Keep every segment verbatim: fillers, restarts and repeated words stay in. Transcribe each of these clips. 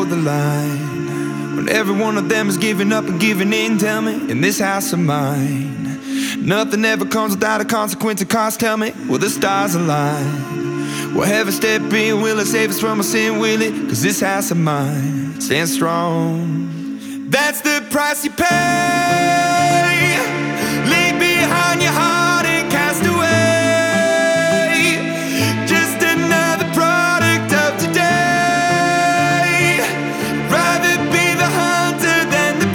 the line, when every one of them is giving up and giving in. Tell me, in this house of mine, nothing ever comes without a consequence of cost. Tell me, will the stars align? Will heaven step in? Will it save us from our sin? Will it? Cause this house of mine stands strong. That's the price you pay. Leave behind your heart and cast away. Just another product of today. Rather be the hunter than the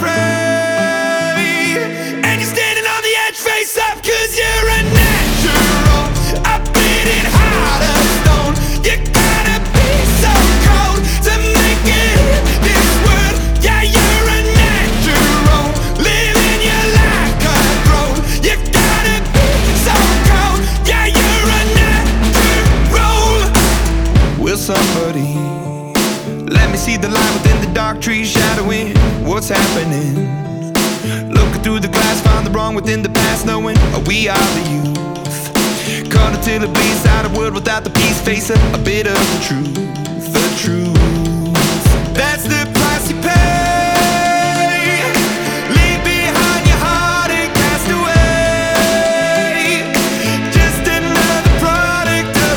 prey. And you're standing on the edge, face up, cause you're a natural. A beating heart of stone. You gotta be so cold to make it in this world. Yeah, you're a natural, living your life cutthroat. You gotta be so cold. Yeah, you're a natural. Will somebody let me see the light within the dark trees shadowing what's happening? Looking through the glass, find the wrong within the past, knowing we are the youth. Caught until it bleeds out a world without the peace. Face a, a bit of the truth, the truth. That's the price you pay. Leave behind your heart and cast away. Just another product of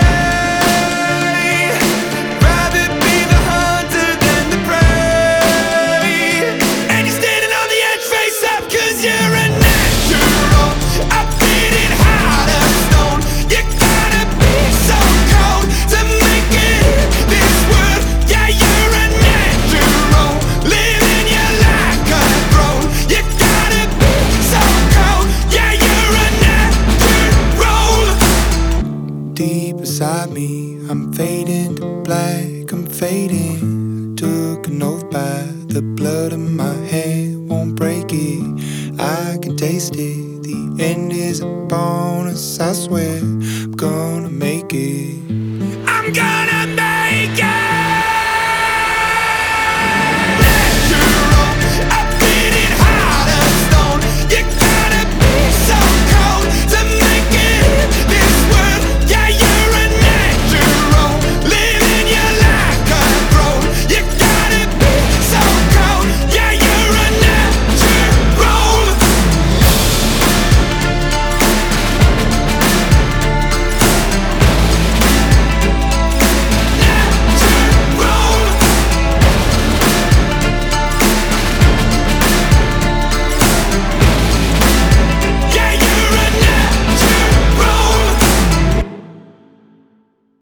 today. Rather be the hunter than the prey. And you're standing on the edge, face up, cause you're a natural. A beating heart of stone. You gotta be so cold to make it in this world. Yeah, you're a natural, living your life cutthroat. You gotta be so cold. Yeah, you're a natural. Deep inside me, I'm fading to black, I'm fading. Took an oath by the blood in my hand, won't break it. I can taste it. The end is a bonus, I swear. I'm gonna make it. I'm gonna make it.